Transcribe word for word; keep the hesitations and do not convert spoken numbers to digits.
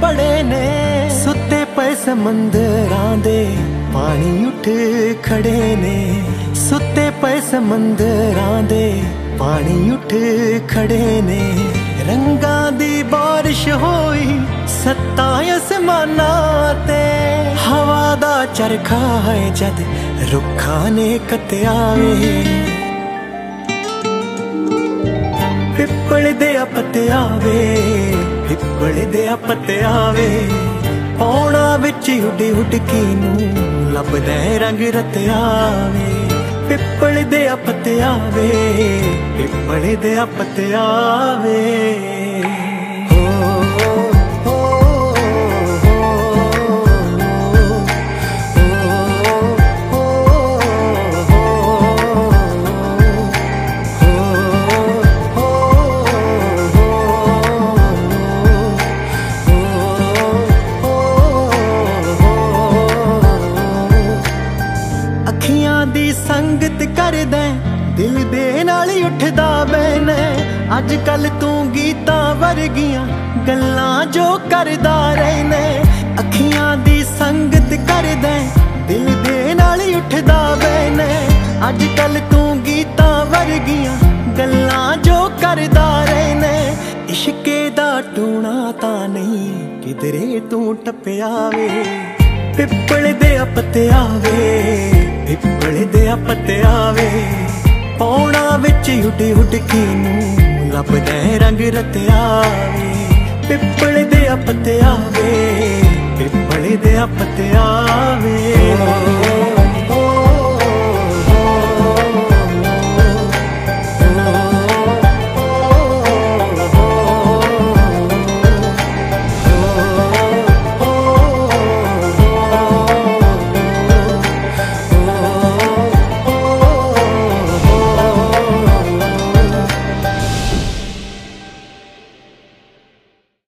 बड़े ने, सुते पे समंदरां दे पानी उठ खड़े ने, सुते पे समंदरां दे पानी उठ खड़े ने। रंगां दी बारिश होई सत्तां आसमानां ते, हवा दा चरखा है जद रुखां ने कत्या वे। पिपल दे पत्तिया वे, पिपल दे पत्तिया वे, पौना विच उडी उडकी नूं लभदा रंग रत्या वे। पिपल दे पत्तिया वे, पिपल दे पत्तिया वे। अखियां दी संगत करदा दिल दे नाल उठदा बैन, अज कल तू गीतां वर्गियां गल्लां जो करदा रहना। अखियां दी संगत करदा दिल दे नाल उठदा बैन, अज कल तू गीतां वर्गियां गल्लां जो करदा रहना। इश्के दा टूणा तां नहीं किधरे तू टप्पिया वे। पिपल दे पत्तिया वे, पिपल दे पत्तिया वे, पौना विच उडी उडकी नूं लभदा रंग रत्या वे। पिपल दे पत्तिया वे, पिपल दे पत्तिया वे।